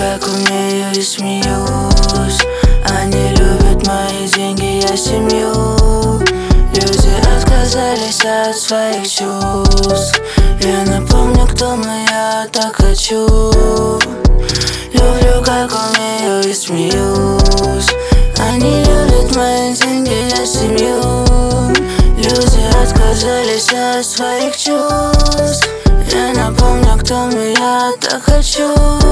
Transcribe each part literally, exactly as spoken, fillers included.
как умею и смеюсь. Они любят мои деньги, я семью. Люди отказались от своих чувств. Я напомню, кто мы, я так хочу. Люблю, как умею и смеюсь. Они любят мои деньги, я семью. Люди отказались от своих чувств. Я напомню, кто мы, я так хочу.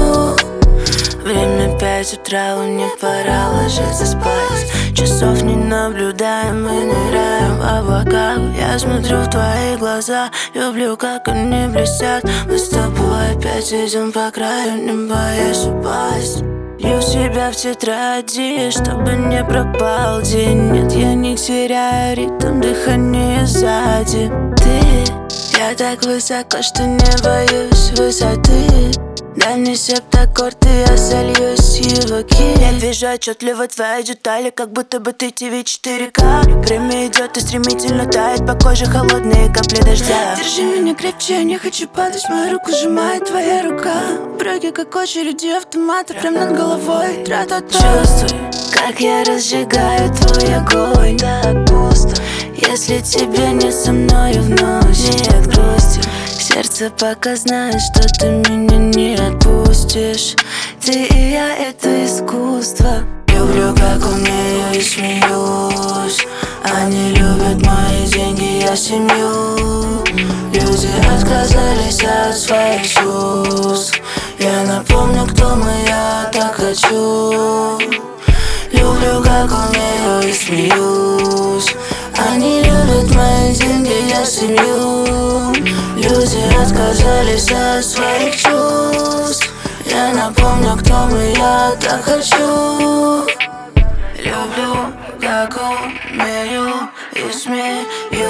Время пять утра, мне пора ложиться спать. Часов не наблюдаем, мы ныряем в облака. Я смотрю в твои глаза, люблю, как они блестят. Мы с тобой опять идем по краю, не боясь упасть. Лью себя в тетради, чтобы не пропал день. Нет, я не теряю ритм, дыхание сзади. Ты, я так высоко, что не боюсь высоты. Дай мне септаккорд, и я сольюсь с его ки. Я вижу отчетливо твои детали, как будто бы ты ти ви четыре ка. Время идет и стремительно тает, по коже холодные капли дождя. Держи меня крепче, я не хочу падать, мою руку сжимает твоя рука. Проги как очереди автомата, прям над головой. Тра-та-та. Чувствуй, как я разжигаю твой огонь. Так пусто, если тебе не со мною вновь. Нет грусти, сердце пока знает, что ты меня не отпустишь. Ты и я — это искусство. Люблю, как умею и смеюсь. Они любят мои деньги, я семью. Люди отказались от своих чувств. Я напомню, кто мы, я так хочу. Люблю, как умею и смеюсь. Они любят мои деньги, я семью. Люди отказались от своих чувств. Я напомню, кто мы, я так хочу. Люблю, как умею и смеюсь.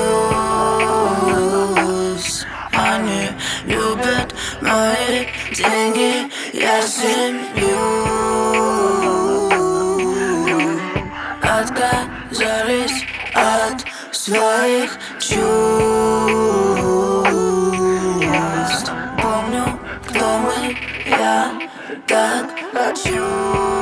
Они любят мои деньги, я семью. Отказались от своих чувств. Помню, кто мы, я так хочу.